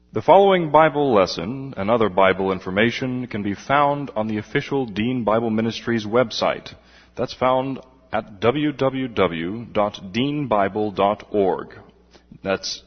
The following Bible lesson and other Bible information can be found on the official Dean Bible Ministries website. That's found at www.deanbible.org. That's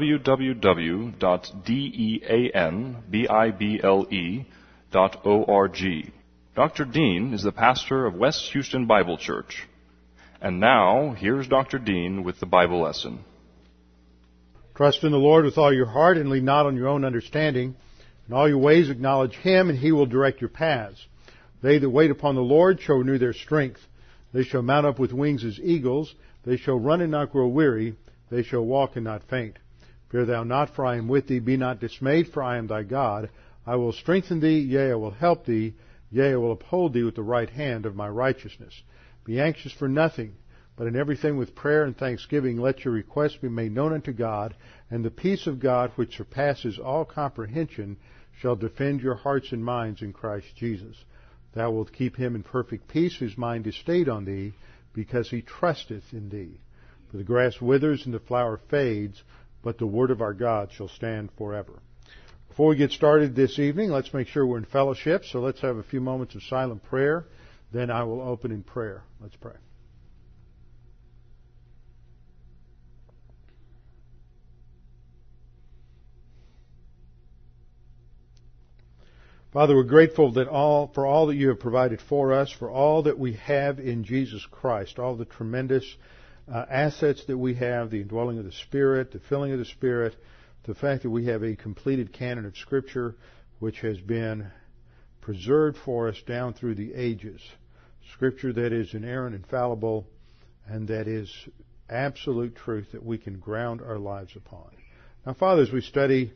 www.deanbible.org. Dr. Dean is the pastor of West Houston Bible Church. And now, here's Dr. Dean with the Bible lesson. Trust in the Lord with all your heart and lean not on your own understanding. In all your ways acknowledge Him, and He will direct your paths. They that wait upon the Lord shall renew their strength. They shall mount up with wings as eagles. They shall run and not grow weary. They shall walk and not faint. Fear thou not, for I am with thee. Be not dismayed, for I am thy God. I will strengthen thee, yea, I will help thee. Yea, I will uphold thee with the right hand of my righteousness. Be anxious for nothing, but in everything with prayer and thanksgiving let your requests be made known unto God, and the peace of God, which surpasses all comprehension, shall defend your hearts and minds in Christ Jesus. Thou wilt keep him in perfect peace whose mind is stayed on thee, because he trusteth in thee. For the grass withers and the flower fades, but the word of our God shall stand forever. Before we get started this evening, let's make sure we're in fellowship, so let's have a few moments of silent prayer. Then I will open in prayer. Let's pray. Father, we're grateful for all that you have provided for us, for all that we have in Jesus Christ, all the tremendous assets that we have, the indwelling of the Spirit, the filling of the Spirit, the fact that we have a completed canon of Scripture which has been preserved for us down through the ages. Scripture that is inerrant, infallible, and that is absolute truth that we can ground our lives upon. Now, Father, as we study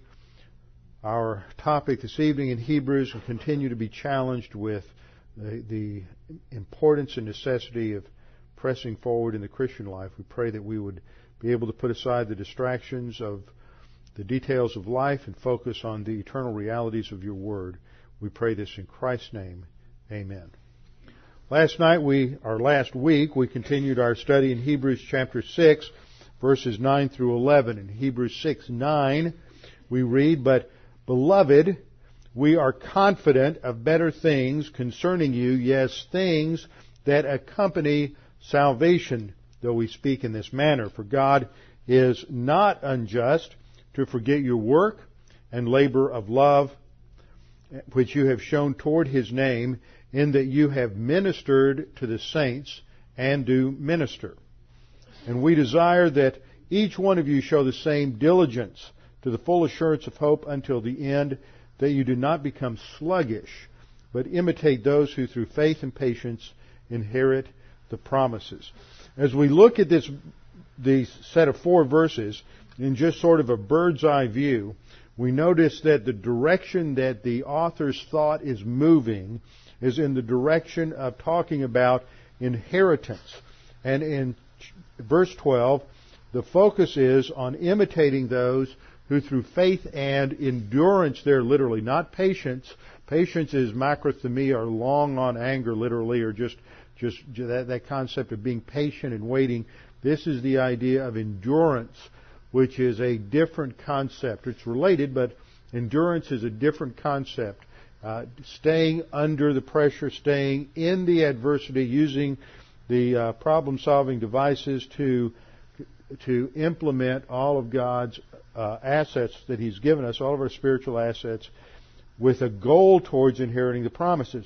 our topic this evening in Hebrews, we continue to be challenged with the importance and necessity of pressing forward in the Christian life. We pray that we would be able to put aside the distractions of the details of life and focus on the eternal realities of your Word. We pray this in Christ's name. Amen. Last week, we continued our study in Hebrews chapter 6, verses 9 through 11. In Hebrews 6:9, we read, "But, beloved, we are confident of better things concerning you, yes, things that accompany salvation, though we speak in this manner. For God is not unjust to forget your work and labor of love, which you have shown toward His name, in that you have ministered to the saints and do minister. And we desire that each one of you show the same diligence to the full assurance of hope until the end, that you do not become sluggish, but imitate those who through faith and patience inherit the promises." As we look at this set of 4 verses in just sort of a bird's eye view, we notice that the direction that the author's thought is moving is in the direction of talking about inheritance. And in verse 12, the focus is on imitating those who through faith and endurance, there literally, not patience. Patience is macrothemia, or long on anger, literally, or just that concept of being patient and waiting. This is the idea of endurance, which is a different concept. It's related, but endurance is a different concept. Staying under the pressure, staying in the adversity, using the problem-solving devices to implement all of God's assets that He's given us, all of our spiritual assets, with a goal towards inheriting the promises.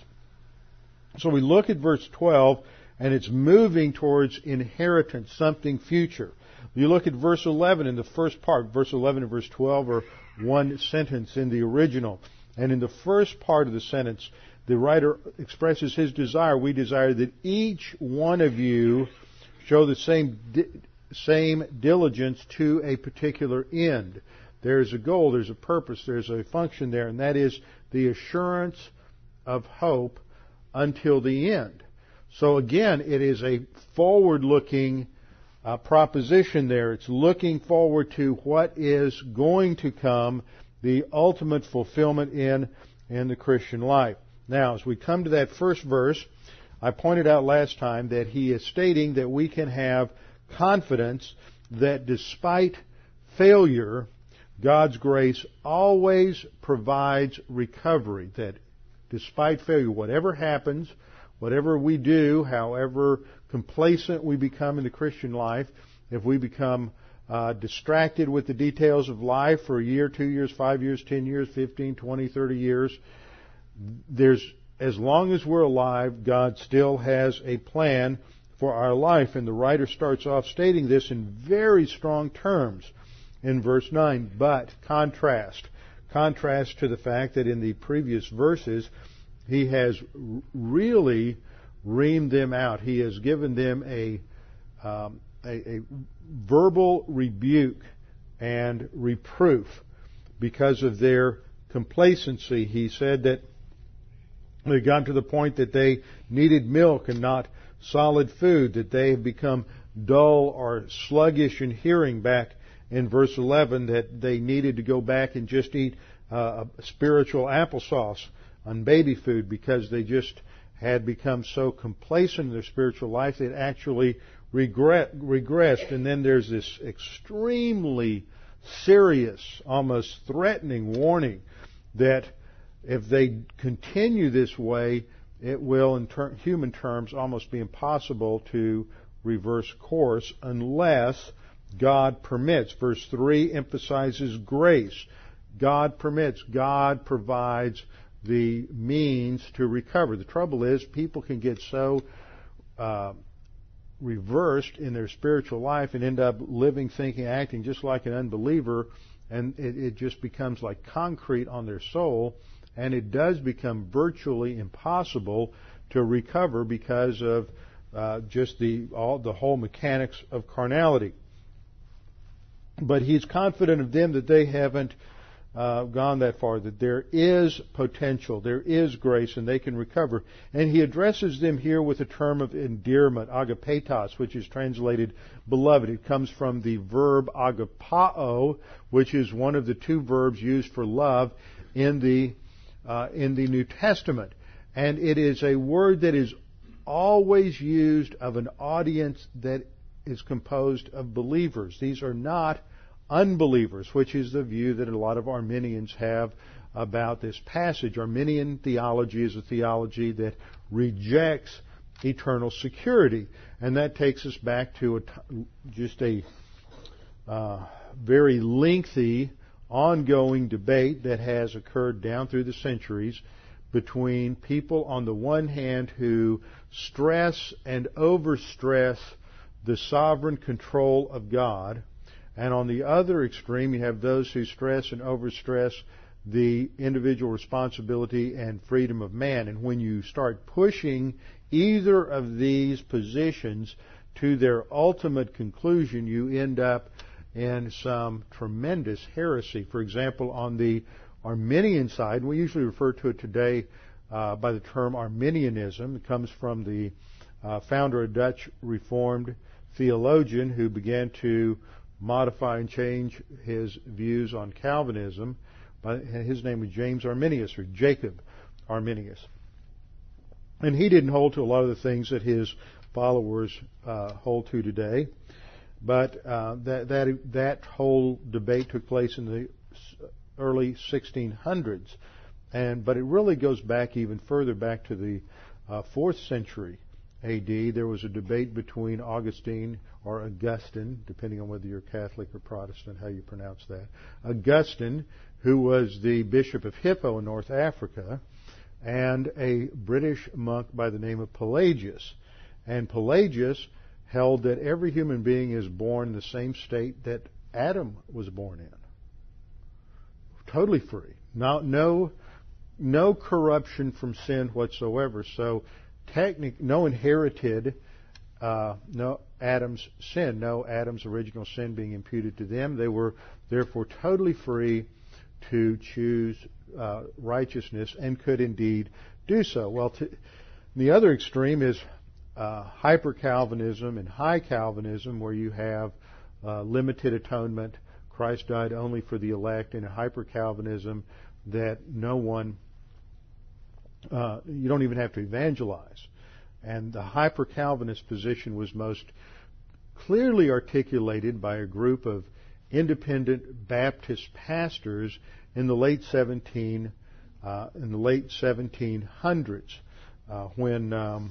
So we look at verse 12, and it's moving towards inheritance, something future. You look at verse 11 in the first part. Verse 11 and verse 12 are one sentence in the original. And in the first part of the sentence, the writer expresses his desire. We desire that each one of you show the same diligence to a particular end. There's a goal, there's a purpose, there's a function there, and that is the assurance of hope until the end. So again, it is a forward-looking proposition there. It's looking forward to what is going to come, the ultimate fulfillment in the Christian life. Now, as we come to that first verse, I pointed out last time that he is stating that we can have confidence that despite failure, God's grace always provides recovery, that despite failure, whatever happens, whatever we do, however complacent we become in the Christian life, if we become distracted with the details of life for a year, 2 years, 5 years, 10 years, 15, 20, 30 years, as long as we're alive, God still has a plan for our life. And the writer starts off stating this in very strong terms in verse 9. But contrast to the fact that in the previous verses, he has really reamed them out. He has given them a verbal rebuke and reproof because of their complacency. He said that they got to the point that they needed milk and not solid food, that they have become dull or sluggish in hearing back in verse 11, that they needed to go back and just eat spiritual applesauce on baby food because they just had become so complacent in their spiritual life they'd actually regressed. And then there's this extremely serious, almost threatening warning that if they continue this way, it will, in human terms, almost be impossible to reverse course unless God permits. Verse 3 emphasizes grace. God permits. God provides the means to recover. The trouble is, people can get so reversed in their spiritual life and end up living, thinking, acting just like an unbeliever, and it just becomes like concrete on their soul, and it does become virtually impossible to recover because of just the whole mechanics of carnality. But he's confident of them that they haven't gone that far, that there is potential, there is grace, and they can recover. And he addresses them here with a term of endearment, agapetos, which is translated beloved. It comes from the verb agapao, which is one of the two verbs used for love in the New Testament. And it is a word that is always used of an audience that is composed of believers. These are not unbelievers, which is the view that a lot of Arminians have about this passage. Arminian theology is a theology that rejects eternal security. And that takes us back to just a very lengthy, ongoing debate that has occurred down through the centuries between people on the one hand who stress and overstress the sovereign control of God, and on the other extreme you have those who stress and overstress the individual responsibility and freedom of man. And when you start pushing either of these positions to their ultimate conclusion, you end up in some tremendous heresy. For example, on the Arminian side, we usually refer to it today by the term Arminianism. It comes from the founder, a Dutch Reformed theologian who began to modify and change his views on Calvinism. His name was James Arminius, or Jacob Arminius. And he didn't hold to a lot of the things that his followers hold to today. But that whole debate took place in the early 1600s, but it really goes back even further, back to the 4th century A.D. There was a debate between Augustine, or Augustine, depending on whether you're Catholic or Protestant, how you pronounce that. Augustine, who was the Bishop of Hippo in North Africa, and a British monk by the name of Pelagius. And Pelagius held that every human being is born in the same state that Adam was born in. Totally free. No corruption from sin whatsoever. So no inherited, no Adam's sin, no Adam's original sin being imputed to them. They were therefore totally free to choose righteousness, and could indeed do so. Well, the other extreme is hyper-Calvinism and high Calvinism, where you have limited atonement. Christ died only for the elect, and a hyper-Calvinism that no one, you don't even have to evangelize. And the hyper-Calvinist position was most clearly articulated by a group of independent Baptist pastors in the late 1700s, when a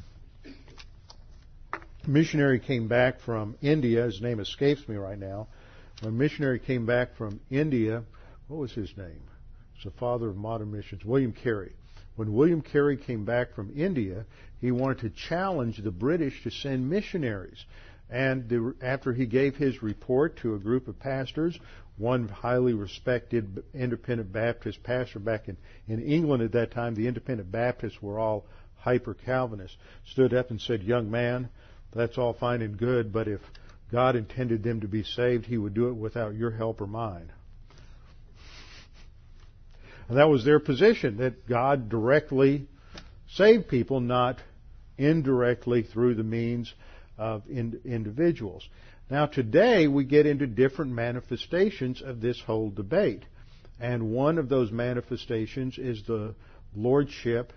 missionary came back from India. His name escapes me right now. When a missionary came back from India, what was his name? It's the father of modern missions, William Carey. When William Carey came back from India, he wanted to challenge the British to send missionaries. And after he gave his report to a group of pastors, one highly respected independent Baptist pastor back in England at that time, the independent Baptists were all hyper-Calvinists, stood up and said, "Young man, that's all fine and good, but if God intended them to be saved, He would do it without your help or mine." And that was their position, that God directly saved people, not indirectly through the means of individuals. Now today we get into different manifestations of this whole debate. And one of those manifestations is the lordship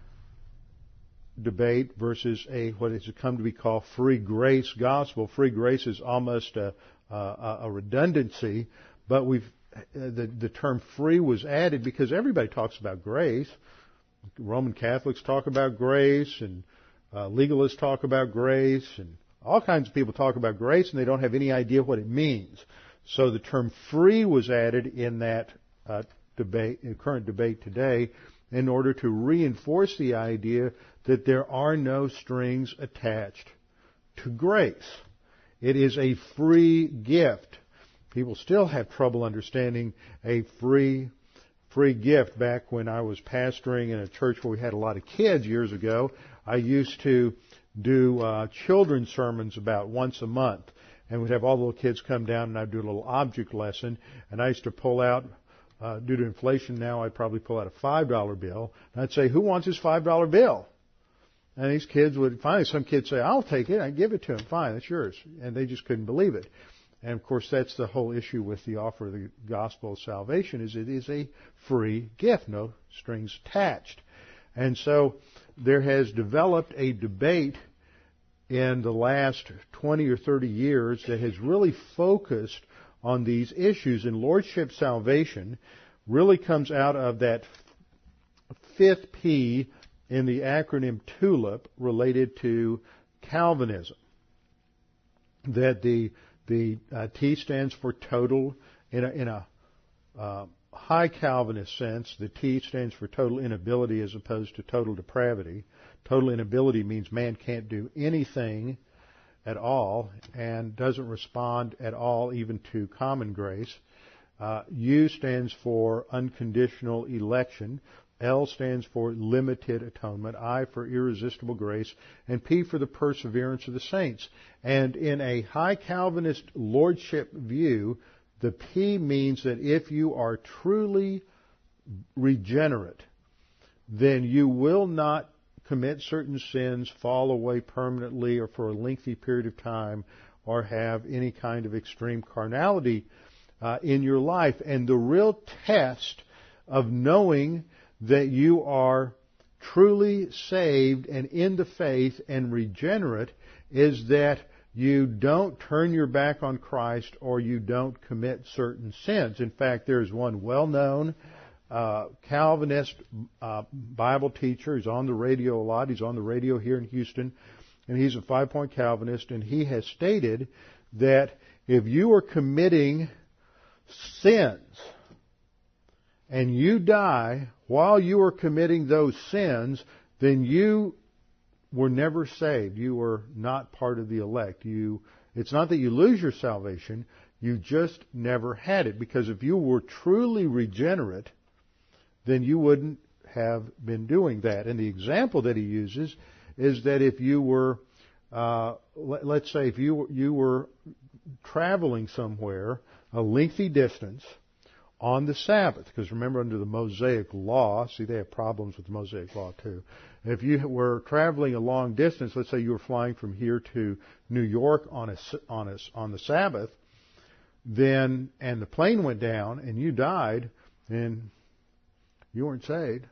debate versus what has come to be called free grace gospel. Free grace is almost a redundancy, but the term free was added because everybody talks about grace. Roman Catholics talk about grace, and legalists talk about grace, and all kinds of people talk about grace, and they don't have any idea what it means. So the term free was added in that debate, in current debate today, in order to reinforce the idea that there are no strings attached to grace. It is a free gift. People still have trouble understanding a free gift. Back when I was pastoring in a church where we had a lot of kids years ago, I used to do children's sermons about once a month. And we'd have all the little kids come down and I'd do a little object lesson. And I used to pull out, due to inflation now, I'd probably pull out a $5 bill. And I'd say, "Who wants his $5 bill?" And these kids would, finally some kids say, "I'll take it. I give it to him. Fine, that's yours." And they just couldn't believe it. And of course, that's the whole issue with the offer of the gospel of salvation, is it is a free gift, no strings attached. And so there has developed a debate in the last 20 or 30 years that has really focused on these issues. And lordship salvation really comes out of that fifth P in the acronym TULIP related to Calvinism. That the T stands for total, in a high Calvinist sense, the T stands for total inability as opposed to total depravity. Total inability means man can't do anything at all and doesn't respond at all even to common grace. U stands for unconditional election. L stands for limited atonement. I for irresistible grace. And P for the perseverance of the saints. And in a high Calvinist lordship view, the P means that if you are truly regenerate, then you will not commit certain sins, fall away permanently or for a lengthy period of time, or have any kind of extreme carnality in your life. And the real test of knowing that you are truly saved and in the faith and regenerate is that you don't turn your back on Christ or you don't commit certain sins. In fact, there's one well-known Calvinist Bible teacher. He's on the radio a lot. He's on the radio here in Houston, and he's a 5-point Calvinist, and he has stated that if you are committing sins and you die while you are committing those sins, then you were never saved. You were not part of the elect. It's not that you lose your salvation, you just never had it. Because if you were truly regenerate, then you wouldn't have been doing that. And the example that he uses is that if you were, let's say if you were traveling somewhere a lengthy distance on the Sabbath, because remember, under the Mosaic Law, see, they have problems with the Mosaic Law too. If you were traveling a long distance, let's say you were flying from here to New York on the Sabbath, then, and the plane went down and you died, then you weren't saved.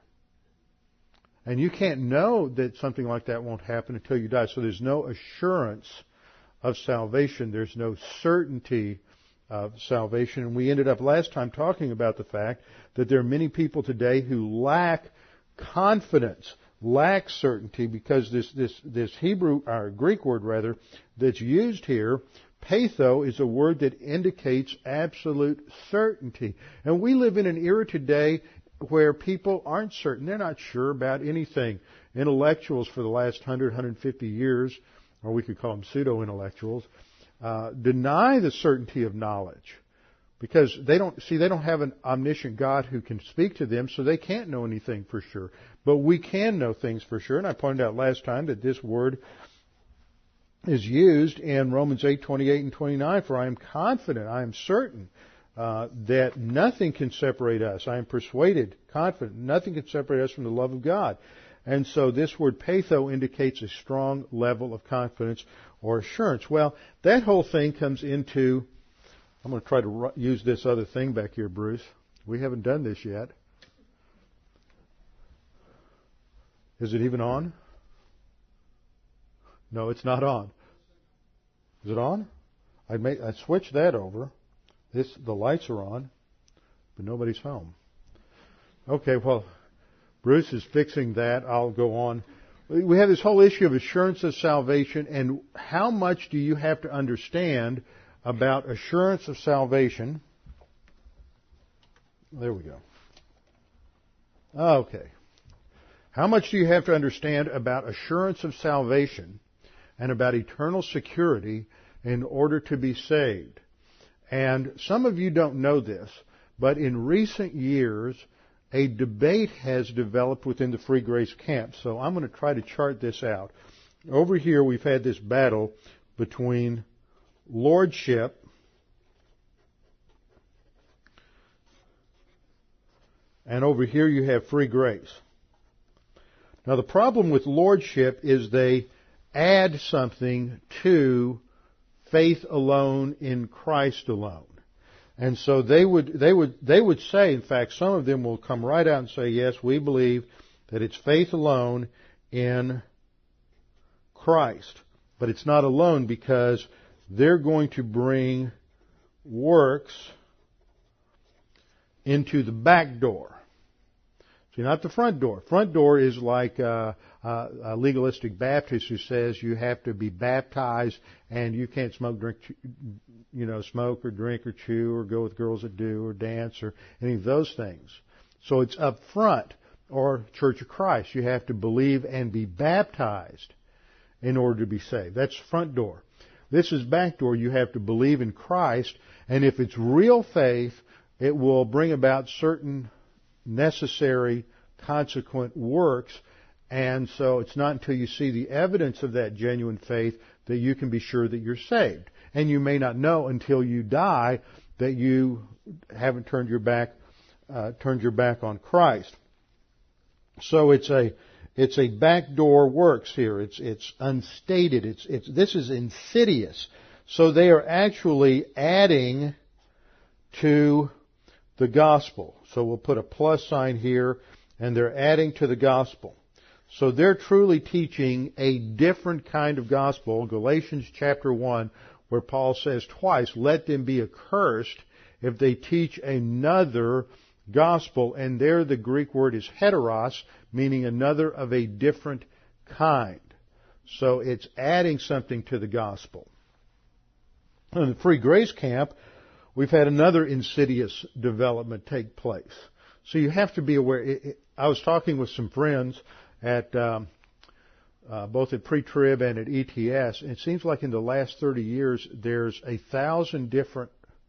And you can't know that something like that won't happen until you die. So there's no assurance of salvation. There's no certainty of salvation. And we ended up last time talking about the fact that there are many people today who lack confidence, lack certainty, because this Hebrew, or Greek word rather, that's used here, patho, is a word that indicates absolute certainty. And we live in an era today where people aren't certain. They're not sure about anything. Intellectuals for the last 100, 150 years, or we could call them pseudo-intellectuals, deny the certainty of knowledge because they don't have an omniscient God who can speak to them, so they can't know anything for sure. But we can know things for sure, and I pointed out last time that this word is used in Romans 8:28 and 29, for I am confident, I am certain that nothing can separate us. I am persuaded, confident, nothing can separate us from the love of God. And so this word patho indicates a strong level of confidence or assurance. Well, that whole thing comes into, I'm going to try to use this other thing back here, Bruce. We haven't done this yet. Is it even on? No, it's not on. Is it on? I switched that over. The lights are on, but nobody's home. Okay, well, Bruce is fixing that. I'll go on. We have this whole issue of assurance of salvation, and how much do you have to understand about assurance of salvation? There we go. Okay. How much do you have to understand about assurance of salvation and about eternal security in order to be saved? And some of you don't know this, but in recent years, a debate has developed within the Free Grace camp. So I'm going to try to chart this out. Over here, we've had this battle between lordship and over here you have free grace. Now, the problem with lordship is they add something to faith alone in Christ alone. And so they would say, in fact, some of them will come right out and say, yes, we believe that it's faith alone in Christ. But it's not alone, because they're going to bring works into the back door. See, not the front door. Front door is like a legalistic Baptist who says you have to be baptized and you can't smoke or drink or chew or go with girls that do or dance or any of those things. So it's up front, or Church of Christ. You have to believe and be baptized in order to be saved. That's front door. This is back door. You have to believe in Christ, and if it's real faith, it will bring about certain necessary consequent works. And so it's not until you see the evidence of that genuine faith that you can be sure that you're saved. And you may not know until you die that you haven't turned your back on Christ. So it's a backdoor works here. It's unstated. This is insidious. So they are actually adding to the gospel. So we'll put a plus sign here, and they're adding to the gospel. So they're truly teaching a different kind of gospel. Galatians chapter 1, where Paul says twice, let them be accursed if they teach another gospel. And there the Greek word is heteros, meaning another of a different kind. So it's adding something to the gospel. In the Free Grace camp, we've had another insidious development take place. So you have to be aware. I was talking with some friends at both at Pre-Trib and at ETS. And it seems like in the last 30 years, there's 1,000 different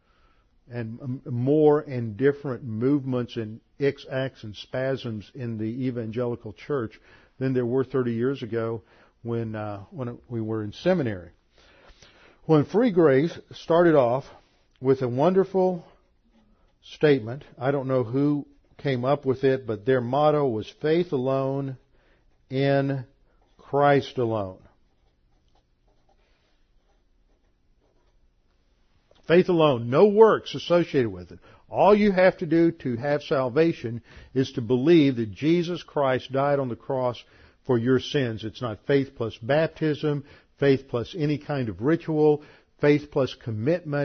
and more and different movements and icks and spasms in the evangelical church than there were 30 years ago when we were in seminary. When Free Grace started off with a wonderful statement, I don't know who came up with it, but their motto was faith alone in Christ alone. Faith alone, no works associated with it. All you have to do to have salvation is to believe that Jesus Christ died on the cross for your sins. It's not faith plus baptism, faith plus any kind of ritual, faith plus commitment,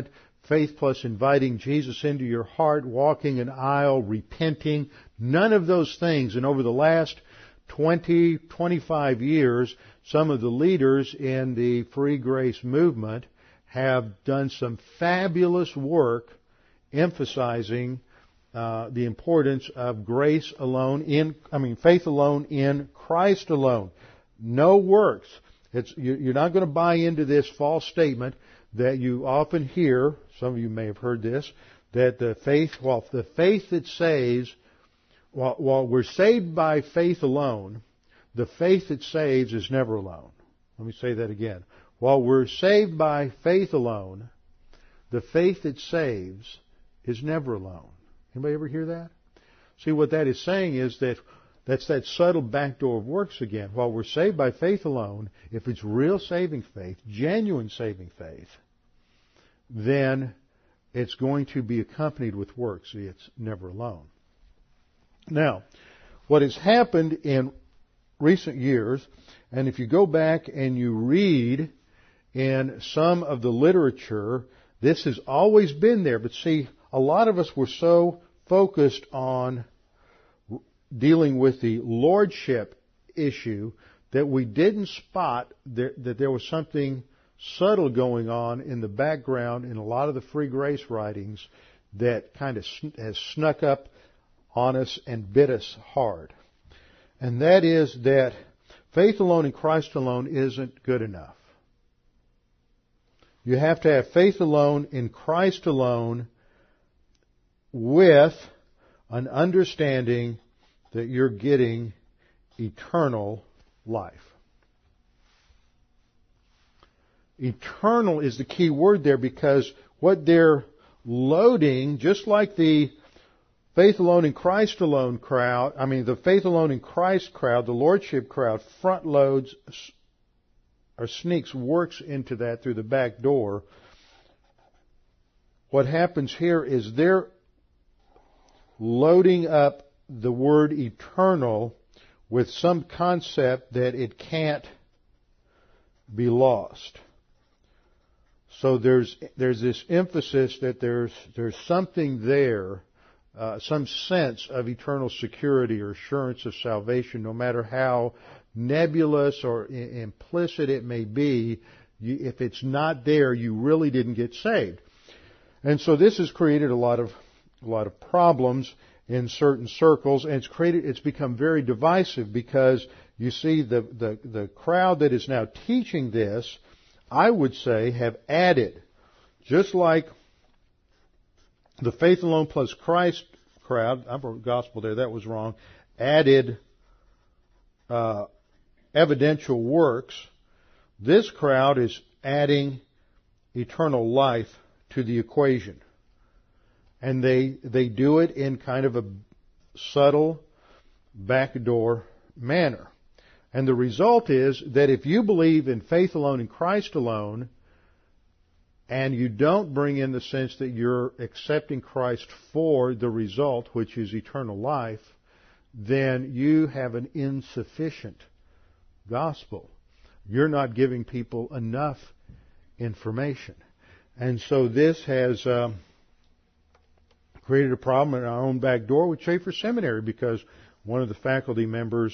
faith plus inviting Jesus into your heart, walking an aisle, repenting. None of those things. And over the last 20, 25 years, some of the leaders in the free grace movement have done some fabulous work emphasizing the importance of grace alone faith alone in Christ alone. No works. You're not going to buy into this false statement that you often hear, some of you may have heard this, that the faith that saves, while we're saved by faith alone, the faith that saves is never alone. Let me say that again. While we're saved by faith alone, the faith that saves is never alone. Anybody ever hear that? See, what that is saying is that's that subtle backdoor of works again. While we're saved by faith alone, if it's real saving faith, genuine saving faith, then it's going to be accompanied with works. See, it's never alone. Now, what has happened in recent years, and if you go back and you read in some of the literature, this has always been there. But see, a lot of us were so focused on dealing with the lordship issue that we didn't spot that there was something subtle going on in the background in a lot of the free grace writings that kind of has snuck up on us and bit us hard. And that is that faith alone in Christ alone isn't good enough. You have to have faith alone in Christ alone with an understanding that you're getting eternal life. Eternal is the key word there, because what they're loading, just like the faith alone in Christ alone crowd, the faith alone in Christ crowd, the lordship crowd, front loads or sneaks works into that through the back door. What happens here is they're loading up the word eternal with some concept that it can't be lost. So there's this emphasis that there's something there, some sense of eternal security or assurance of salvation, no matter how nebulous or implicit it may be. If it's not there, you really didn't get saved. And so this has created a lot of problems in certain circles, and it's become very divisive, because you see the crowd that is now teaching this, I would say, have added, just like the faith alone plus Christ crowd, I wrote gospel there, that was wrong, added evidential works. This crowd is adding eternal life to the equation. And they do it in kind of a subtle, backdoor manner. And the result is that if you believe in faith alone in Christ alone, and you don't bring in the sense that you're accepting Christ for the result, which is eternal life, then you have an insufficient gospel. You're not giving people enough information. And so this has created a problem in our own back door with Chafer Seminary, because one of the faculty members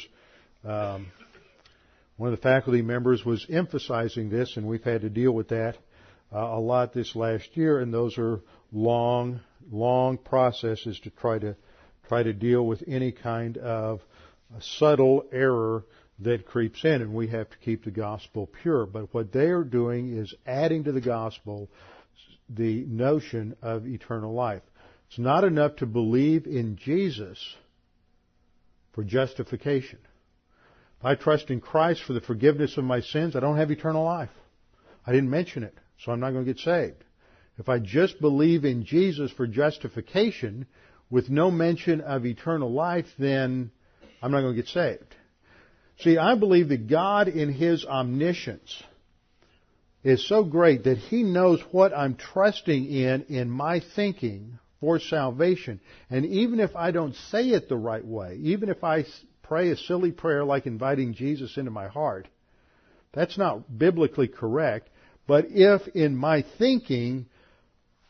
was emphasizing this, and we've had to deal with that a lot this last year. And those are long processes to try to deal with any kind of subtle error that creeps in, and we have to keep the gospel pure. But what they are doing is adding to the gospel the notion of eternal life. It's not enough to believe in Jesus for justification. If I trust in Christ for the forgiveness of my sins, I don't have eternal life. I didn't mention it, so I'm not going to get saved. If I just believe in Jesus for justification with no mention of eternal life, then I'm not going to get saved. See, I believe that God in His omniscience is so great that He knows what I'm trusting in my thinking for salvation. And even if I don't say it the right way, even if I pray a silly prayer like inviting Jesus into my heart, that's not biblically correct. But if in my thinking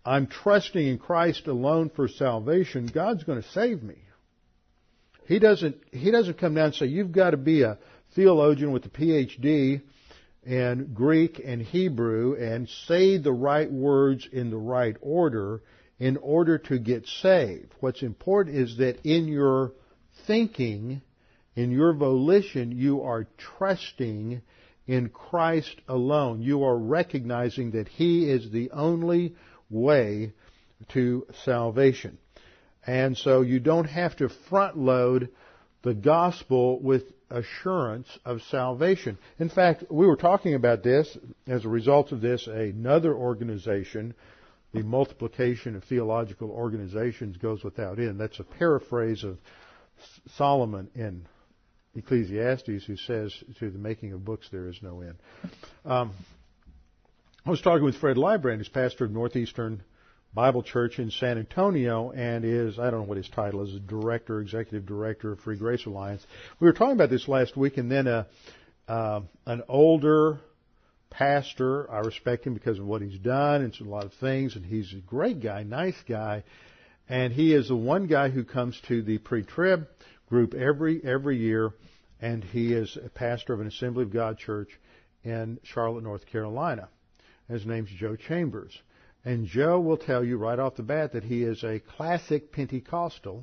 I'm trusting in Christ alone for salvation, God's going to save me. He doesn't come down and say, you've got to be a theologian with a PhD in Greek and Hebrew and say the right words in the right order in order to get saved. What's important is that in your thinking, in your volition, you are trusting in Christ alone. You are recognizing that He is the only way to salvation. And so you don't have to front load the gospel with assurance of salvation. In fact, we were talking about this. As a result of this, another organization, the Multiplication of Theological Organizations, goes without end. That's a paraphrase of Solomon in Ecclesiastes, who says, to the making of books there is no end. I was talking with Fred Lybrand, who's pastor of Northeastern Bible Church in San Antonio, and is, I don't know what his title is, executive director of Free Grace Alliance. We were talking about this last week, and then an older pastor, I respect him because of what he's done and a lot of things, and he's a great guy, nice guy, and he is the one guy who comes to the pre-trib group every year, and he is a pastor of an Assembly of God church in Charlotte, North Carolina. His name's Joe Chambers. And Joe will tell you right off the bat that he is a classic Pentecostal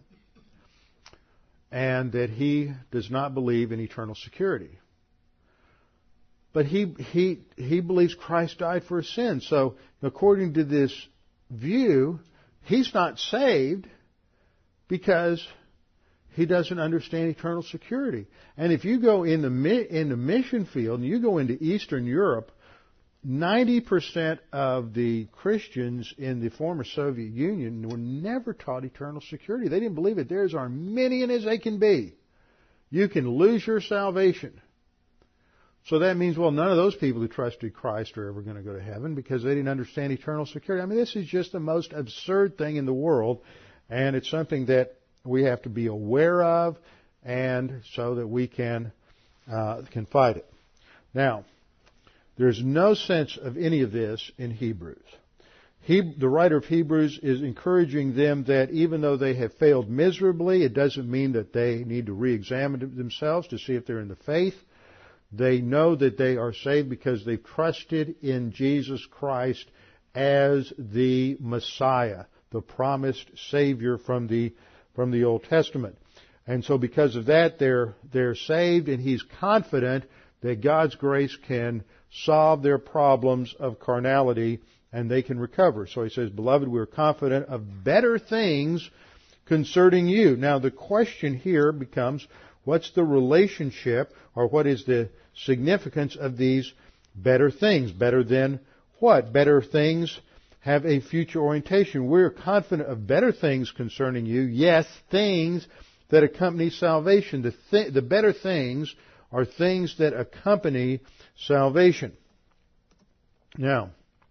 and that he does not believe in eternal security. But he believes Christ died for his sins. So according to this view, he's not saved because he doesn't understand eternal security. And if you go in the mission field and you go into Eastern Europe, 90% of the Christians in the former Soviet Union were never taught eternal security. They didn't believe it. They're as Arminian as they can be. You can lose your salvation. So that means, well, none of those people who trusted Christ are ever going to go to heaven because they didn't understand eternal security. I mean, this is just the most absurd thing in the world, and it's something that we have to be aware of, and so that we can fight it. Now, there's no sense of any of this in Hebrews. The writer of Hebrews is encouraging them that even though they have failed miserably, it doesn't mean that they need to re-examine themselves to see if they're in the faith. They know that they are saved because they've trusted in Jesus Christ as the Messiah, the promised Savior from the Old Testament. And so because of that, they're saved, and he's confident that God's grace can solve their problems of carnality and they can recover. So he says, Beloved, we are confident of better things concerning you. Now the question here becomes, what's the relationship, or what is the significance of these better things? Better than what? Better things have a future orientation. We're confident of better things concerning you. Yes, things that accompany salvation. The better things are things that accompany salvation. Now,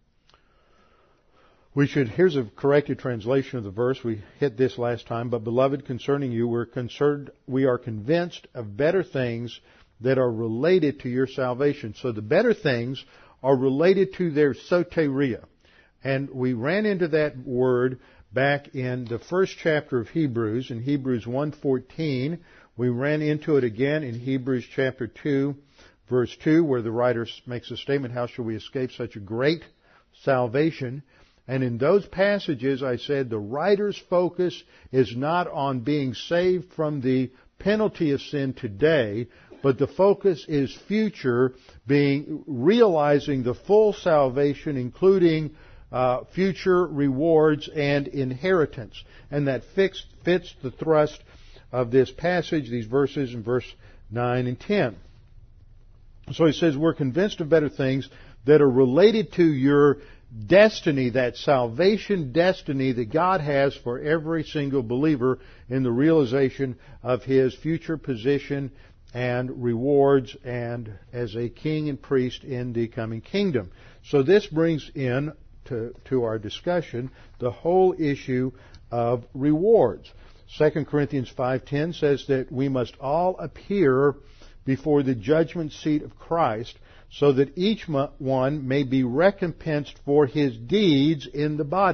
here's a corrected translation of the verse. We hit this last time. But beloved, concerning you, we are convinced of better things that are related to your salvation. So the better things are related to their soteria. And we ran into that word back in the first chapter of Hebrews, in Hebrews 1:14. We ran into it again in Hebrews chapter 2, verse 2, where the writer makes a statement, how shall we escape such a great salvation? And in those passages, I said the writer's focus is not on being saved from the penalty of sin today, but the focus is future, realizing the full salvation, including future rewards and inheritance. And that fits the thrust of this passage, these verses in verse 9 and 10. So he says, we're convinced of better things that are related to your destiny, that salvation destiny that God has for every single believer in the realization of his future position and rewards and as a king and priest in the coming kingdom. So this brings in to our discussion the whole issue of rewards. 2 Corinthians 5:10 says that we must all appear before the judgment seat of Christ, so that each one may be recompensed for his deeds in the body.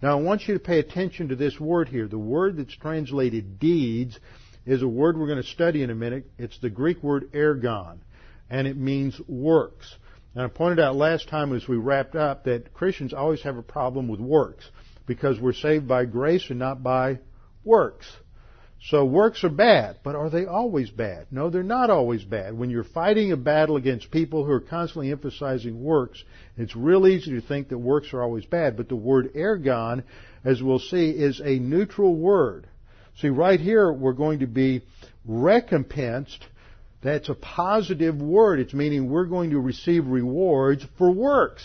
Now I want you to pay attention to this word here. The word that's translated deeds is a word we're going to study in a minute. It's the Greek word ergon, and it means works. And I pointed out last time as we wrapped up that Christians always have a problem with works because we're saved by grace and not by works. So works are bad, but are they always bad? No, they're not always bad. When you're fighting a battle against people who are constantly emphasizing works, it's real easy to think that works are always bad. But the word ergon, as we'll see, is a neutral word. See, right here we're going to be recompensed. That's a positive word. It's meaning we're going to receive rewards for works.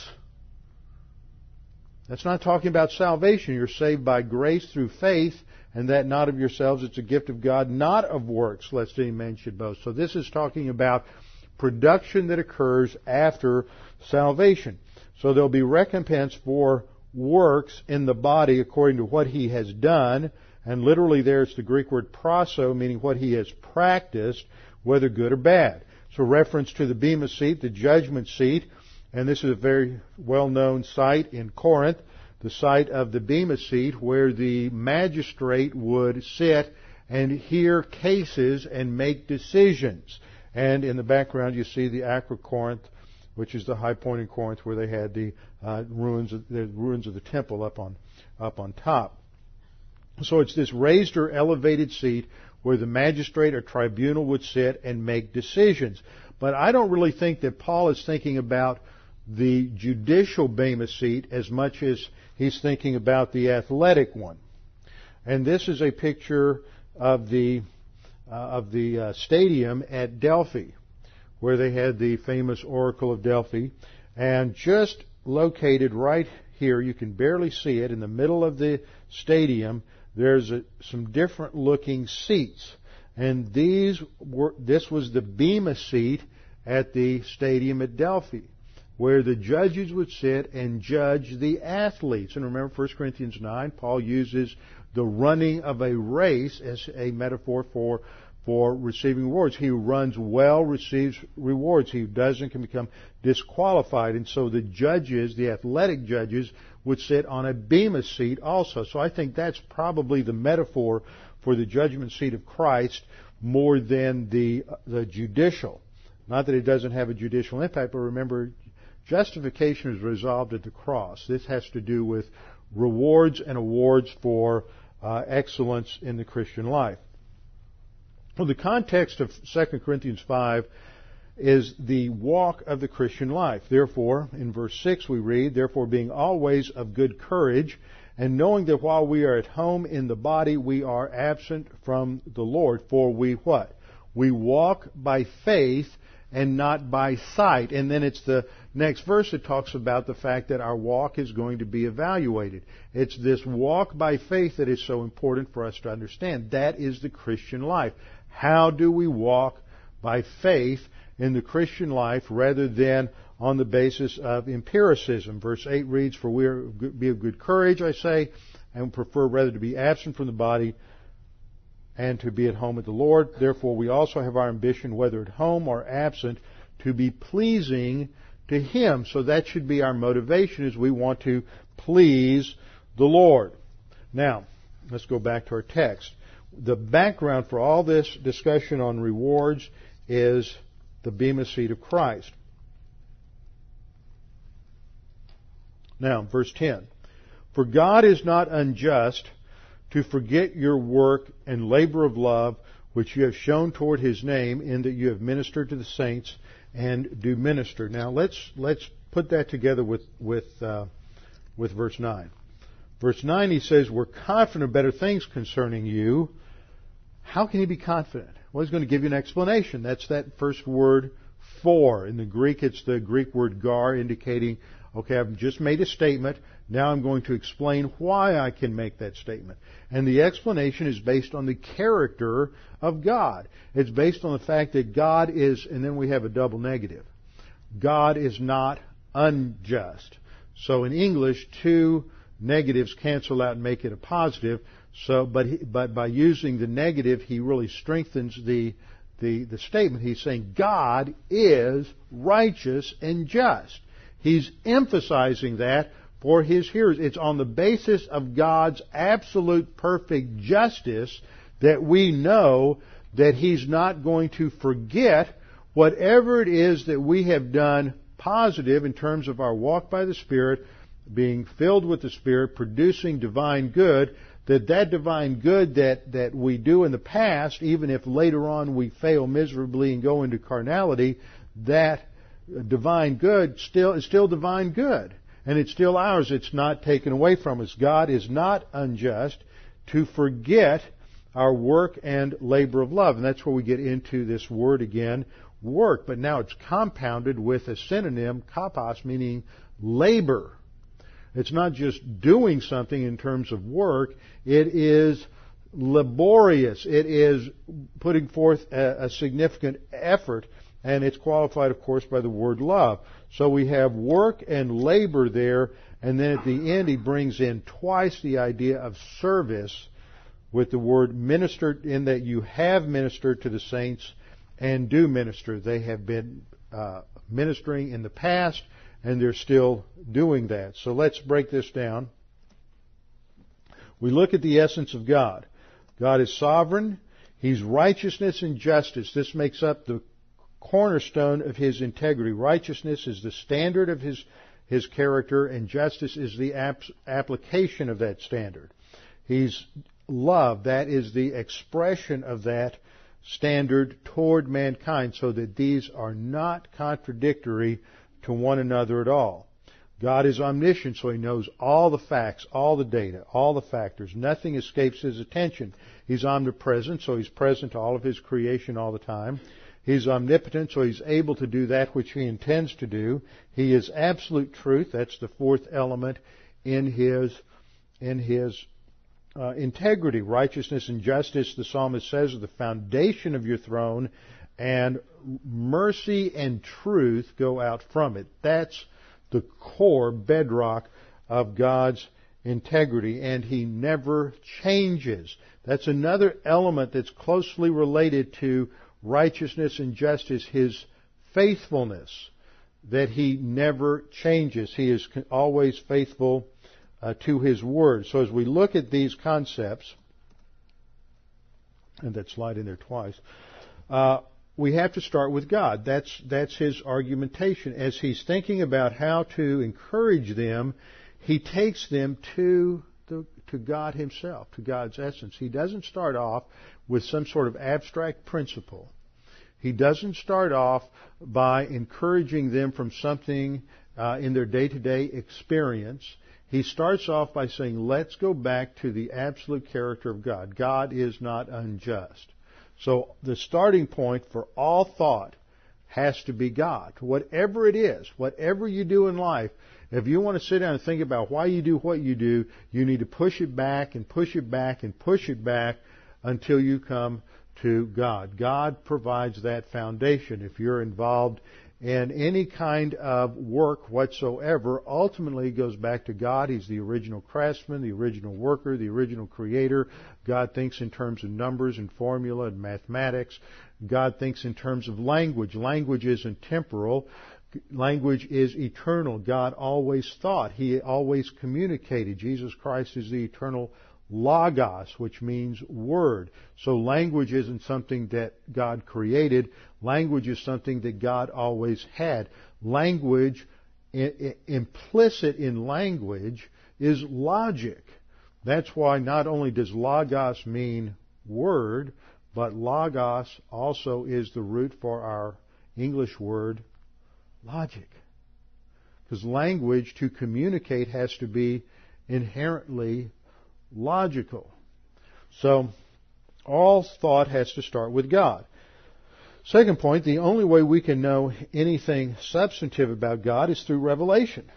That's not talking about salvation. You're saved by grace through faith, and that not of yourselves. It's a gift of God, not of works, lest any man should boast. So this is talking about production that occurs after salvation. So there'll be recompense for works in the body according to what he has done. And literally there it's the Greek word proso, meaning what he has practiced, whether good or bad. So reference to the Bema seat, the judgment seat, and this is a very well-known site in Corinth, the site of the Bema seat where the magistrate would sit and hear cases and make decisions. And in the background you see the Acrocorinth, which is the high point in Corinth where they had the ruins of the temple up on top. So it's this raised or elevated seat where the magistrate or tribunal would sit and make decisions. But I don't really think that Paul is thinking about the judicial Bema seat as much as he's thinking about the athletic one. And this is a picture of the stadium at Delphi, where they had the famous Oracle of Delphi. And just located right here, you can barely see it, in the middle of the stadium, there's some different looking seats. And this was the Bema seat at the stadium at Delphi, where the judges would sit and judge the athletes. And remember 1 Corinthians 9, Paul uses the running of a race as a metaphor for receiving rewards. He who runs well receives rewards. He who doesn't can become disqualified. And so the judges, the athletic judges, would sit on a Bema seat also. So I think that's probably the metaphor for the judgment seat of Christ more than the judicial. Not that it doesn't have a judicial impact, but remember, justification is resolved at the cross. This has to do with rewards and awards for excellence in the Christian life. Well, the context of 2 Corinthians 5 is the walk of the Christian life. Therefore, in verse 6 we read, "Therefore being always of good courage, and knowing that while we are at home in the body, we are absent from the Lord. For we" what? "We walk by faith and not by sight." And then it's the next verse that talks about the fact that our walk is going to be evaluated. It's this walk by faith that is so important for us to understand. That is the Christian life. How do we walk by faith in the Christian life rather than on the basis of empiricism? Verse 8 reads, "For we are be of good courage, I say, and prefer rather to be absent from the body and to be at home with the Lord. Therefore we also have our ambition, whether at home or absent, to be pleasing to Him." So that should be our motivation, as we want to please the Lord. Now, let's go back to our text. The background for all this discussion on rewards is the Bema seat of Christ. Now, verse 10. "For God is not unjust to forget your work and labor of love, which you have shown toward His name, in that you have ministered to the saints and do minister." Now, let's put that together with verse 9. Verse 9, he says, "We're confident of better things concerning you." How can he be confident? Well, he's going to give you an explanation. That's that first word, "for." In the Greek, it's the Greek word gar, indicating, okay, I've just made a statement. Now I'm going to explain why I can make that statement. And the explanation is based on the character of God. It's based on the fact that God is, and then we have a double negative. God is not unjust. So in English, two negatives cancel out and make it a positive. So, but by using the negative, he really strengthens the statement. He's saying God is righteous and just. He's emphasizing that for His hearers. It's on the basis of God's absolute perfect justice that we know that He's not going to forget whatever it is that we have done positive in terms of our walk by the Spirit, being filled with the Spirit, producing divine good, that divine good that we do in the past, even if later on we fail miserably and go into carnality, that divine good is still divine good. And it's still ours. It's not taken away from us. God is not unjust to forget our work and labor of love. And that's where we get into this word again, work. But now it's compounded with a synonym, kapos, meaning labor. It's not just doing something in terms of work. It is laborious. It is putting forth a significant effort. And it's qualified, of course, by the word love. So we have work and labor there. And then at the end, he brings in twice the idea of service with the word ministered, in that you have ministered to the saints and do minister. They have been ministering in the past, and they're still doing that. So let's break this down. We look at the essence of God. God is sovereign. He's righteousness and justice. This makes up the cornerstone of His integrity. Righteousness is the standard of His character, and justice is the application of that standard. He's love. That is the expression of that standard toward mankind, so that these are not contradictory to one another at all. God is omniscient, so He knows all the facts, all the data, all the factors. Nothing escapes His attention. He's omnipresent, so He's present to all of His creation all the time. He's omnipotent, so He's able to do that which He intends to do. He is absolute truth. That's the fourth element in His integrity. Righteousness and justice, the psalmist says, are the foundation of your throne, and mercy and truth go out from it. That's the core bedrock of God's integrity, and He never changes. That's another element that's closely related to righteousness and justice, His faithfulness, that He never changes. He is always faithful to His Word. So as we look at these concepts, and that slide in there twice, we have to start with God. That's His argumentation. As He's thinking about how to encourage them, He takes them to God Himself, to God's essence. He doesn't start off with some sort of abstract principle. He doesn't start off by encouraging them from something in their day-to-day experience. He starts off by saying, let's go back to the absolute character of God. God is not unjust. So the starting point for all thought has to be God. Whatever it is, whatever you do in life, if you want to sit down and think about why you do what you do, you need to push it back and push it back and push it back until you come to God. God provides that foundation. If you're involved in any kind of work whatsoever, ultimately goes back to God. He's the original craftsman, the original worker, the original creator. God thinks in terms of numbers and formula and mathematics. God thinks in terms of language. Language isn't temporal. Language is eternal. God always thought. He always communicated. Jesus Christ is the eternal Logos, which means word. So language isn't something that God created. Language is something that God always had. Language, implicit in language, is logic. That's why not only does Logos mean word, but Logos also is the root for our English word logic. Because language, to communicate, has to be inherently logical. So, all thought has to start with God. Second point, the only way we can know anything substantive about God is through revelation.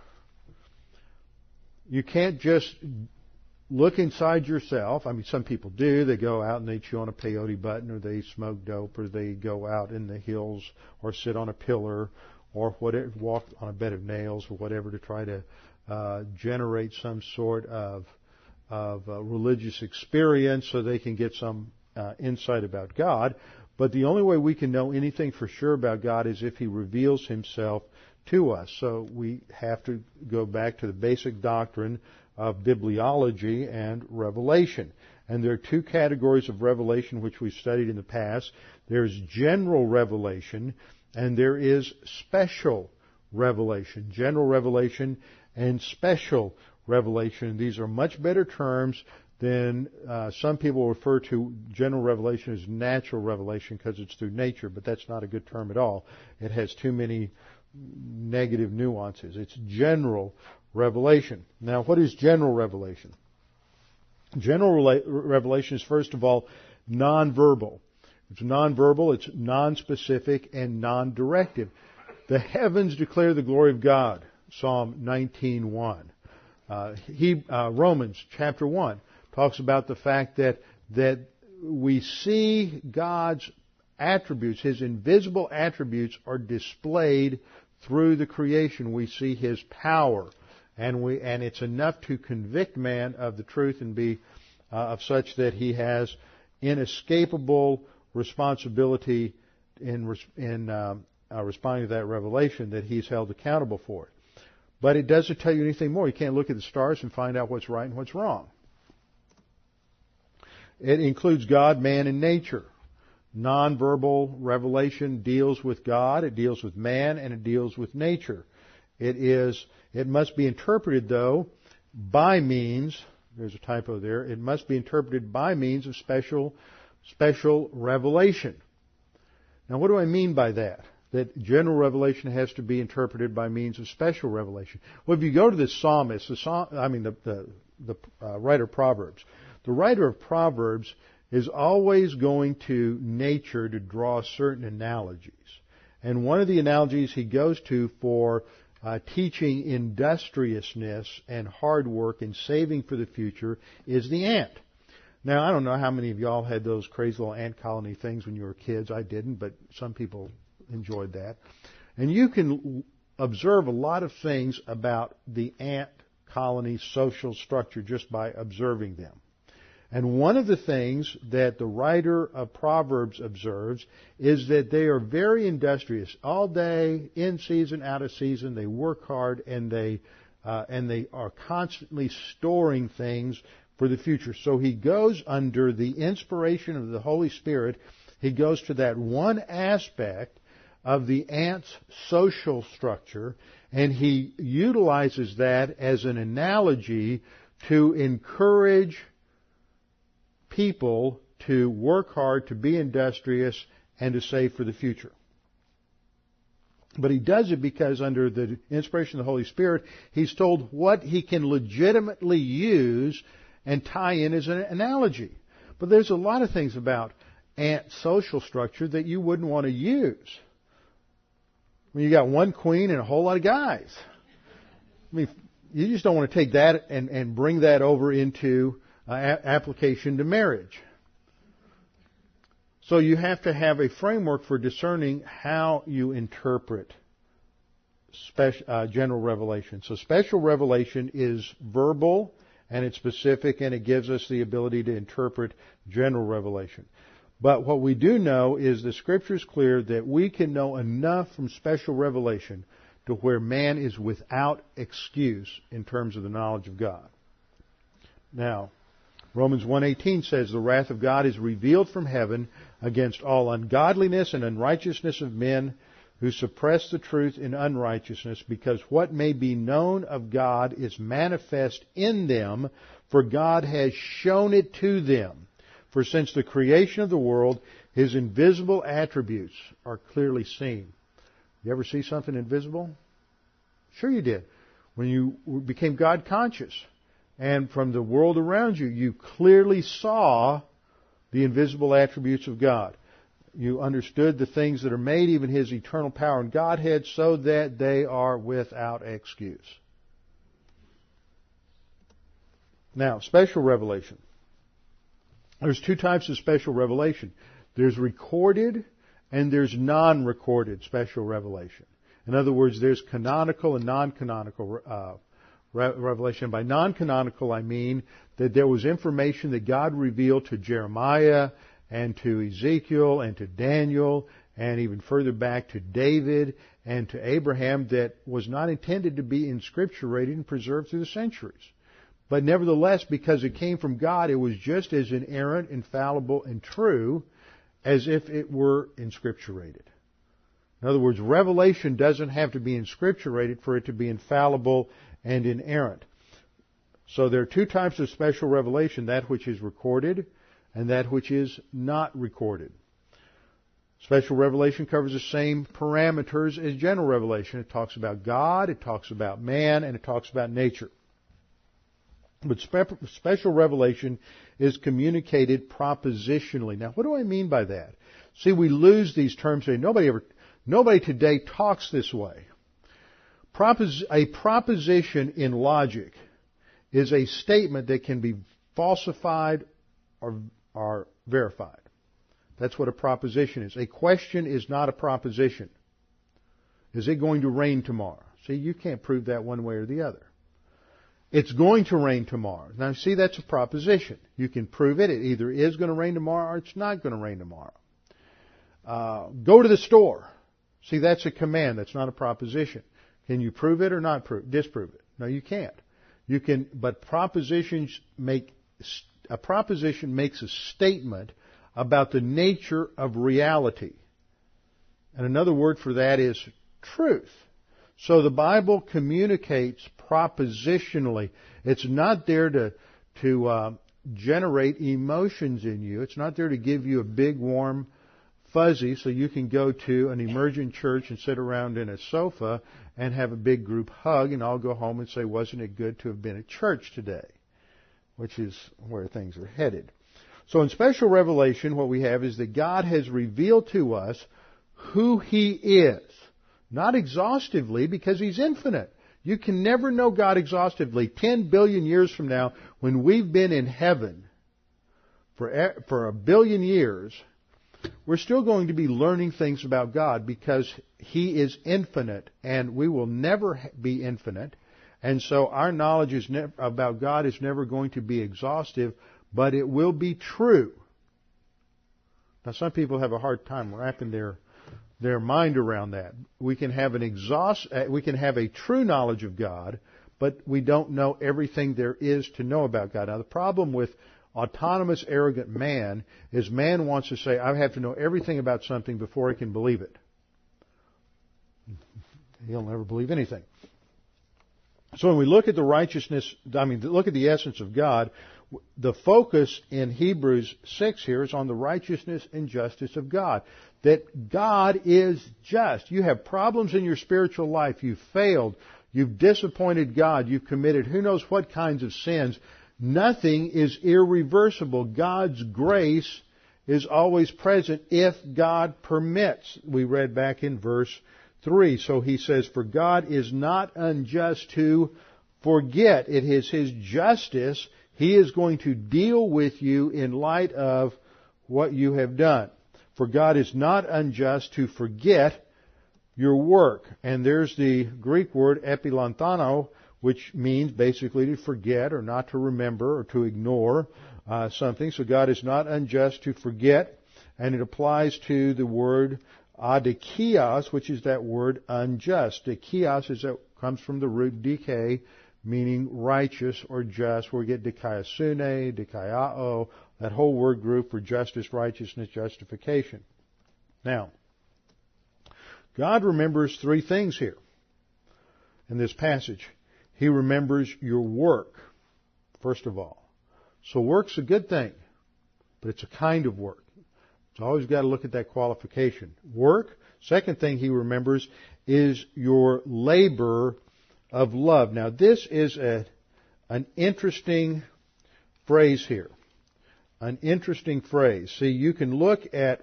You can't just look inside yourself. I mean, some people do. They go out and they chew on a peyote button, or they smoke dope, or they go out in the hills, or sit on a pillar, or whatever, walk on a bed of nails, or whatever, to try to generate some sort of religious experience so they can get some insight about God. But the only way we can know anything for sure about God is if He reveals Himself to us. So we have to go back to the basic doctrine of bibliology and revelation. And there are two categories of revelation which we've studied in the past. There's general revelation and there is special revelation. General revelation and special revelation. These are much better terms than some people refer to general revelation as natural revelation because it's through nature, but that's not a good term at all. It has too many negative nuances. It's general revelation. Now, what is general revelation? General revelation is, first of all, nonverbal. It's nonverbal, it's nonspecific, and non-directive. The heavens declare the glory of God, Psalm 19:1. Romans chapter 1 talks about the fact that we see God's attributes, His invisible attributes are displayed through the creation. We see His power, and it's enough to convict man of the truth and be of such that he has inescapable responsibility in responding to that revelation, that he's held accountable for it. But it doesn't tell you anything more. You can't look at the stars and find out what's right and what's wrong. It includes God, man, and nature. Nonverbal revelation deals with God, it deals with man, and it deals with nature. It must be interpreted, though, by means, there's a typo there, it must be interpreted by means of special revelation. Now, what do I mean by that? That general revelation has to be interpreted by means of special revelation. Well, if you go to the psalmist, the writer of Proverbs, the writer of Proverbs is always going to nature to draw certain analogies. And one of the analogies he goes to for teaching industriousness and hard work and saving for the future is the ant. Now, I don't know how many of y'all had those crazy little ant colony things when you were kids. I didn't, but some people enjoyed that. And you can observe a lot of things about the ant colony social structure just by observing them. And one of the things that the writer of Proverbs observes is that they are very industrious. All day, in season, out of season, they work hard and they are constantly storing things for the future. So he goes, under the inspiration of the Holy Spirit, he goes to that one aspect of the ant's social structure, and he utilizes that as an analogy to encourage people to work hard, to be industrious, and to save for the future. But he does it because under the inspiration of the Holy Spirit, he's told what he can legitimately use and tie in as an analogy. But there's a lot of things about ant social structure that you wouldn't want to use. I mean, you got one queen and a whole lot of guys. I mean, you just don't want to take that and bring that over into application to marriage. So you have to have a framework for discerning how you interpret general revelation. So special revelation is verbal and it's specific, and it gives us the ability to interpret general revelation. But what we do know is the Scripture is clear that we can know enough from special revelation to where man is without excuse in terms of the knowledge of God. Now, Romans 1:18 says, "The wrath of God is revealed from heaven against all ungodliness and unrighteousness of men who suppress the truth in unrighteousness, because what may be known of God is manifest in them, for God has shown it to them. For since the creation of the world, His invisible attributes are clearly seen." You ever see something invisible? Sure you did. When you became God conscious, and from the world around you, you clearly saw the invisible attributes of God. You understood the things that are made, even His eternal power and Godhead, so that they are without excuse. Now, special revelation. There's two types of special revelation. There's recorded and there's non-recorded special revelation. In other words, there's canonical and non-canonical revelation. By non-canonical, I mean that there was information that God revealed to Jeremiah and to Ezekiel and to Daniel and even further back to David and to Abraham that was not intended to be inscripturated and preserved through the centuries. But nevertheless, because it came from God, it was just as inerrant, infallible, and true as if it were inscripturated. In other words, revelation doesn't have to be inscripturated for it to be infallible and inerrant. So there are two types of special revelation, that which is recorded and that which is not recorded. Special revelation covers the same parameters as general revelation. It talks about God, it talks about man, and it talks about nature. But special revelation is communicated propositionally. Now, what do I mean by that? See, we lose these terms today. Nobody today talks this way. A proposition in logic is a statement that can be falsified or verified. That's what a proposition is. A question is not a proposition. Is it going to rain tomorrow? See, you can't prove that one way or the other. It's going to rain tomorrow. Now, see, that's a proposition. You can prove it. It either is going to rain tomorrow or it's not going to rain tomorrow. Go to the store. See, that's a command. That's not a proposition. Can you prove it or not disprove it? No, you can't. You can, but a proposition makes a statement about the nature of reality. And another word for that is truth. So the Bible communicates propositionally. It's not there to generate emotions in you. It's not there to give you a big, warm fuzzy so you can go to an emergent church and sit around in a sofa and have a big group hug and all go home and say, wasn't it good to have been at church today? Which is where things are headed. So in special revelation, what we have is that God has revealed to us who He is. Not exhaustively, because He's infinite. You can never know God exhaustively. 10 billion years from now, when we've been in heaven for a billion years, we're still going to be learning things about God because He is infinite, and we will never be infinite. And so our knowledge about God is never going to be exhaustive, but it will be true. Now, some people have a hard time wrapping their mind around that. We can have a true knowledge of God, but we don't know everything there is to know about God. Now, the problem with autonomous, arrogant man is man wants to say, I have to know everything about something before I can believe it. He'll never believe anything. So when we look at look at the essence of God, the focus in Hebrews 6 here is on the righteousness and justice of God. That God is just. You have problems in your spiritual life. You've failed. You've disappointed God. You've committed who knows what kinds of sins. Nothing is irreversible. God's grace is always present if God permits. We read back in verse 3. So he says, for God is not unjust to forget. It is His justice. He is going to deal with you in light of what you have done. For God is not unjust to forget your work. And there's the Greek word epilanthano, which means basically to forget or not to remember or to ignore something. So God is not unjust to forget. And it applies to the word adikios, which is that word unjust. Dikios comes from the root dike, meaning righteous or just, where we get dikaiosune, dikaiao, that whole word group for justice, righteousness, justification. Now, God remembers three things here in this passage. He remembers your work, first of all. So work's a good thing, but it's a kind of work. It's always got to look at that qualification. Work. Second thing He remembers is your labor of love. Now, this is an interesting phrase here. An interesting phrase. See, you can look at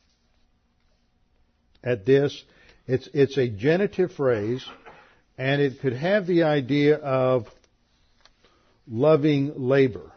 this. It's a genitive phrase, and it could have the idea of loving labor.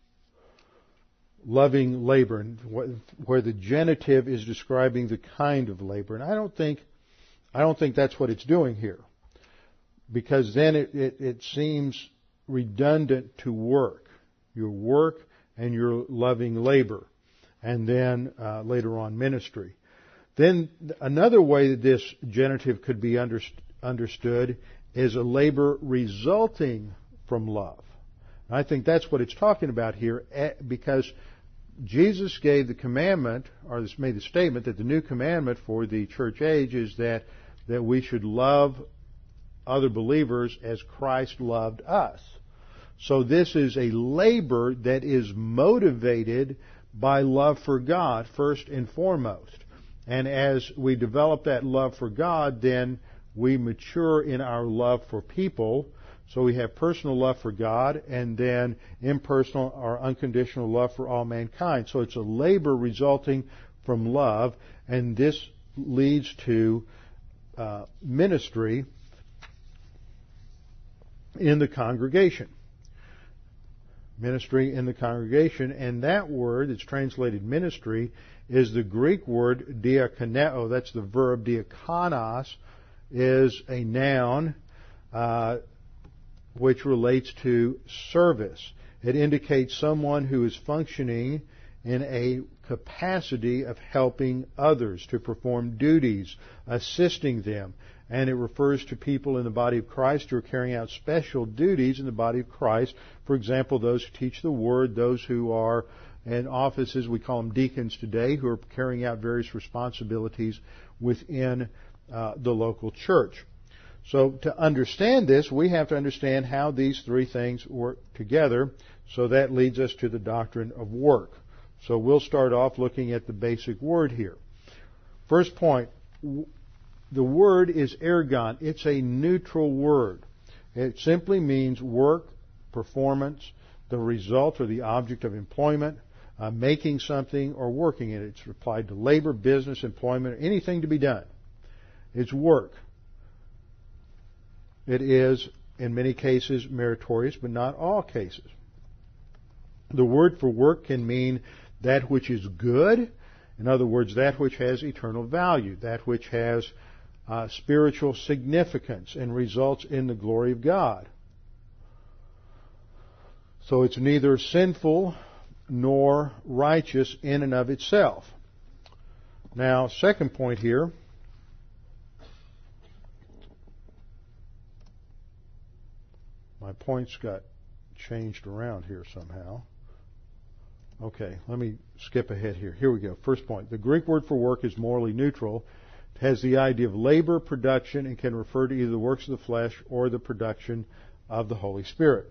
Loving labor, where the genitive is describing the kind of labor. And I don't think that's what it's doing here. Because then it seems redundant to work. Your work and your loving labor. And then later on ministry. Then another way that this genitive could be understood is a labor resulting from love. And I think that's what it's talking about here, because Jesus gave the commandment, or made the statement that the new commandment for the church age is that we should love other believers as Christ loved us. So this is a labor that is motivated by love for God first and foremost. And as we develop that love for God, then we mature in our love for people. So we have personal love for God, and then impersonal or unconditional love for all mankind. So it's a labor resulting from love, and this leads to ministry in the congregation. Ministry in the congregation, and that word that's translated ministry is the Greek word diakoneo. That's the verb. Diakonos is a noun which relates to service. It indicates someone who is functioning in a capacity of helping others to perform duties, assisting them. And it refers to people in the body of Christ who are carrying out special duties in the body of Christ. For example, those who teach the Word, those who are in offices, we call them deacons today, who are carrying out various responsibilities within the local church. So to understand this, we have to understand how these three things work together. So that leads us to the doctrine of work. So we'll start off looking at the basic word here. First point, the word is ergon. It's a neutral word. It simply means work, performance, the result or the object of employment, making something or working it. It's applied to labor, business, employment, anything to be done. It's work. It is, in many cases, meritorious, but not all cases. The word for work can mean that which is good. In other words, that which has eternal value, that which has spiritual significance and results in the glory of God. So it's neither sinful nor righteous in and of itself. Now, second point here. My points got changed around here somehow. Okay, let me skip ahead here. Here we go. First point. The Greek word for work is morally neutral. It has the idea of labor, production, and can refer to either the works of the flesh or the production of the Holy Spirit.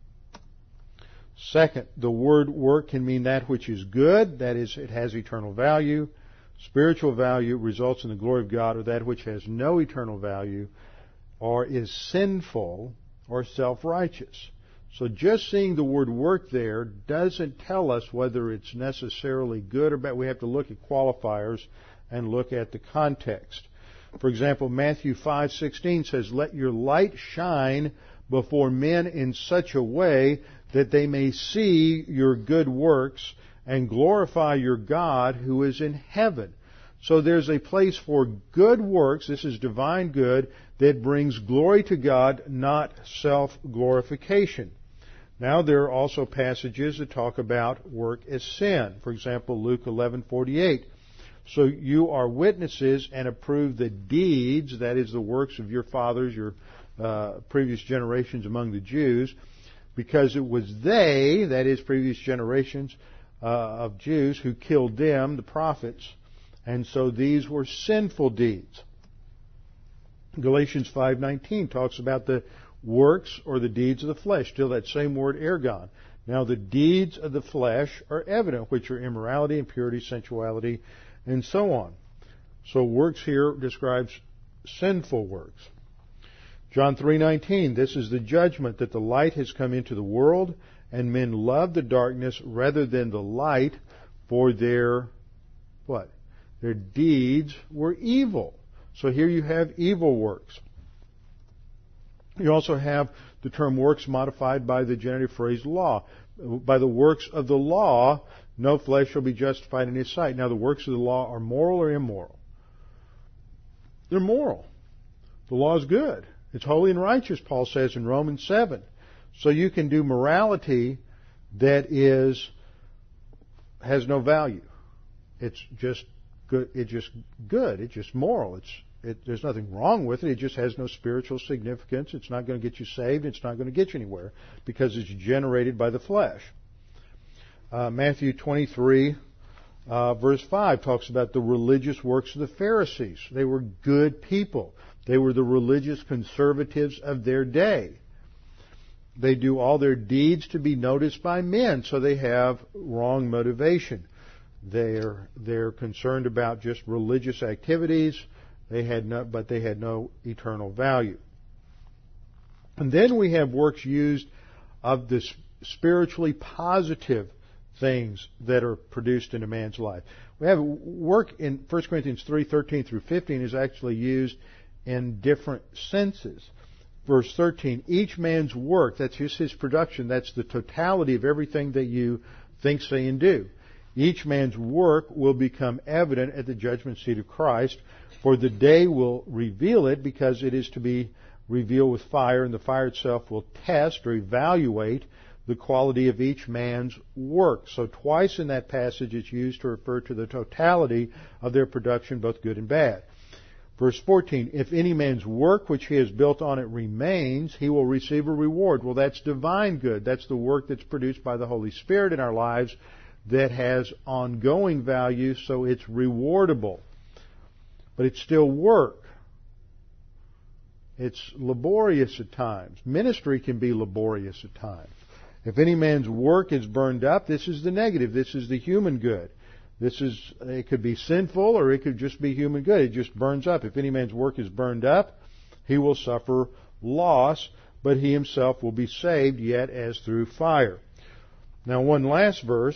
Second, the word work can mean that which is good, that is, it has eternal value, spiritual value, results in the glory of God, or that which has no eternal value, or is sinful or self-righteous. So just seeing the word work there doesn't tell us whether it's necessarily good or bad. We have to look at qualifiers and look at the context. For example, Matthew 5:16 says, "Let your light shine before men in such a way that they may see your good works and glorify your God who is in heaven." So there's a place for good works, this is divine good, that brings glory to God, not self-glorification. Now there are also passages that talk about work as sin. For example, Luke 11:48. "So you are witnesses and approve the deeds," that is the works of your fathers, your previous generations among the Jews, "because it was they," that is previous generations of Jews, "who killed them," the prophets, and so these were sinful deeds. Galatians 5:19 talks about the works or the deeds of the flesh. Still that same word, ergon. Now the deeds of the flesh are evident, which are immorality, impurity, sensuality, and so on. So works here describes sinful works. John 3:19, "This is the judgment, that the light has come into the world, and men love the darkness rather than the light, for their," what? "Their deeds were evil." So here you have evil works. You also have the term works modified by the genitive phrase law. "By the works of the law, no flesh shall be justified in his sight." Now the works of the law are moral or immoral? They're moral. The law is good. It's holy and righteous, Paul says in Romans 7. So you can do morality that has no value. It's just good. It's just good. It's just moral. There's nothing wrong with it. It just has no spiritual significance. It's not going to get you saved. It's not going to get you anywhere because it's generated by the flesh. Matthew 23, verse 5 talks about the religious works of the Pharisees. They were good people. They were the religious conservatives of their day. They do all their deeds to be noticed by men, so they have wrong motivation. They're concerned about just religious activities. They had no eternal value. And then we have works used of the spiritually positive things that are produced in a man's life. We have work in 1 Corinthians 3:13 through 15 is actually used in different senses. Verse 13, each man's work, that's just his production, that's the totality of everything that you think, say, and do. Each man's work will become evident at the judgment seat of Christ, for the day will reveal it, because it is to be revealed with fire, and the fire itself will test or evaluate the quality of each man's work. So twice in that passage it's used to refer to the totality of their production, both good and bad. Verse 14, if any man's work which he has built on it remains, he will receive a reward. Well, that's divine good. That's the work that's produced by the Holy Spirit in our lives that has ongoing value, so it's rewardable. But it's still work. It's laborious at times. Ministry can be laborious at times. If any man's work is burned up, this is the negative. This is the human good. It could be sinful, or it could just be human good. It just burns up. If any man's work is burned up, he will suffer loss, but he himself will be saved, yet as through fire. Now, one last verse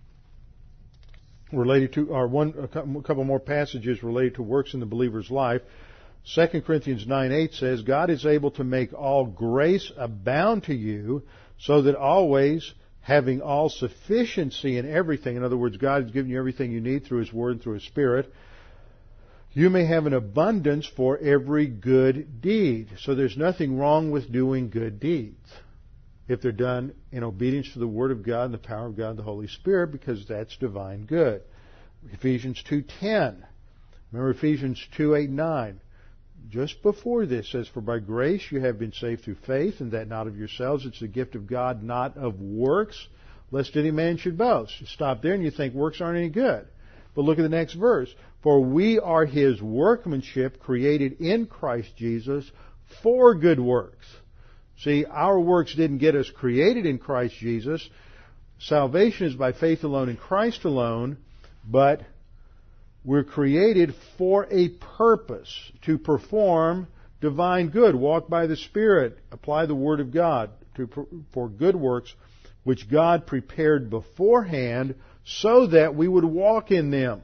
related to, or a couple more passages related to works in the believer's life. 2 Corinthians 9:8 says, God is able to make all grace abound to you, so that always, having all sufficiency in everything, in other words, God has given you everything you need through His Word and through His Spirit, you may have an abundance for every good deed. So there's nothing wrong with doing good deeds if they're done in obedience to the Word of God and the power of God and the Holy Spirit, because that's divine good. Ephesians 2:10. Remember Ephesians 2:8-9. Just before this says, for by grace you have been saved through faith, and that not of yourselves. It's the gift of God, not of works, lest any man should boast. You stop there and you think works aren't any good. But look at the next verse. For we are His workmanship, created in Christ Jesus for good works. See, our works didn't get us created in Christ Jesus. Salvation is by faith alone in Christ alone, but we're created for a purpose, to perform divine good, walk by the Spirit, apply the Word of God for good works, which God prepared beforehand so that we would walk in them.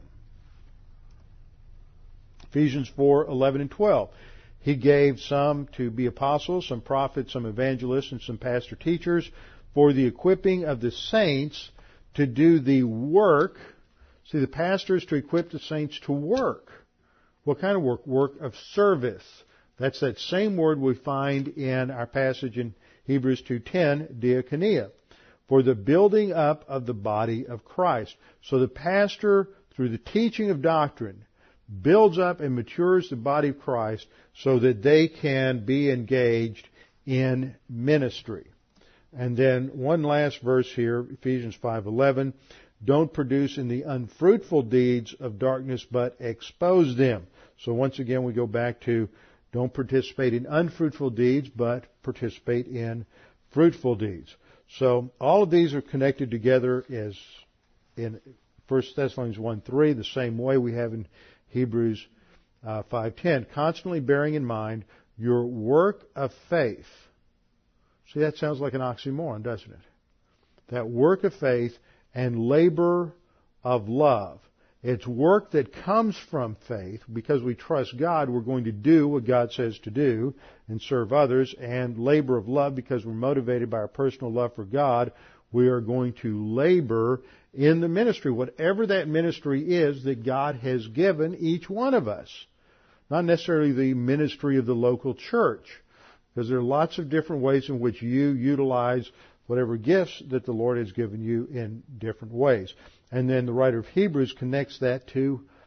Ephesians 4:11 and 12. He gave some to be apostles, some prophets, some evangelists, and some pastor teachers for the equipping of the saints to do the work. See, the pastor is to equip the saints to work. What kind of work? Work of service. That's that same word we find in our passage in Hebrews 2:10, diakonia, for the building up of the body of Christ. So the pastor, through the teaching of doctrine, builds up and matures the body of Christ so that they can be engaged in ministry. And then one last verse here, Ephesians 5:11. Don't produce in the unfruitful deeds of darkness, but expose them. So once again, we go back to don't participate in unfruitful deeds, but participate in fruitful deeds. So all of these are connected together as in 1 Thessalonians 1:3, the same way we have in Hebrews 5:10. Constantly bearing in mind your work of faith. See, that sounds like an oxymoron, doesn't it? That work of faith and labor of love. It's work that comes from faith. Because we trust God, we're going to do what God says to do and serve others. And labor of love, because we're motivated by our personal love for God, we are going to labor in the ministry, whatever that ministry is that God has given each one of us. Not necessarily the ministry of the local church, because there are lots of different ways in which you utilize whatever gifts that the Lord has given you in different ways. And then the writer of Hebrews connects that to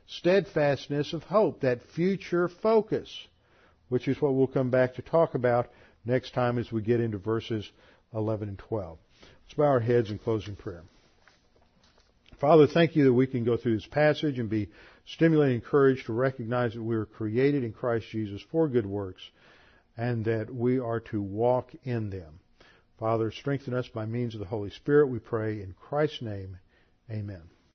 steadfastness of hope, that future focus, which is what we'll come back to talk about next time as we get into verses 11 and 12. Let's bow our heads in closing prayer. Father, thank you that we can go through this passage and be stimulated and encouraged to recognize that we were created in Christ Jesus for good works and that we are to walk in them. Father, strengthen us by means of the Holy Spirit, we pray in Christ's name. Amen.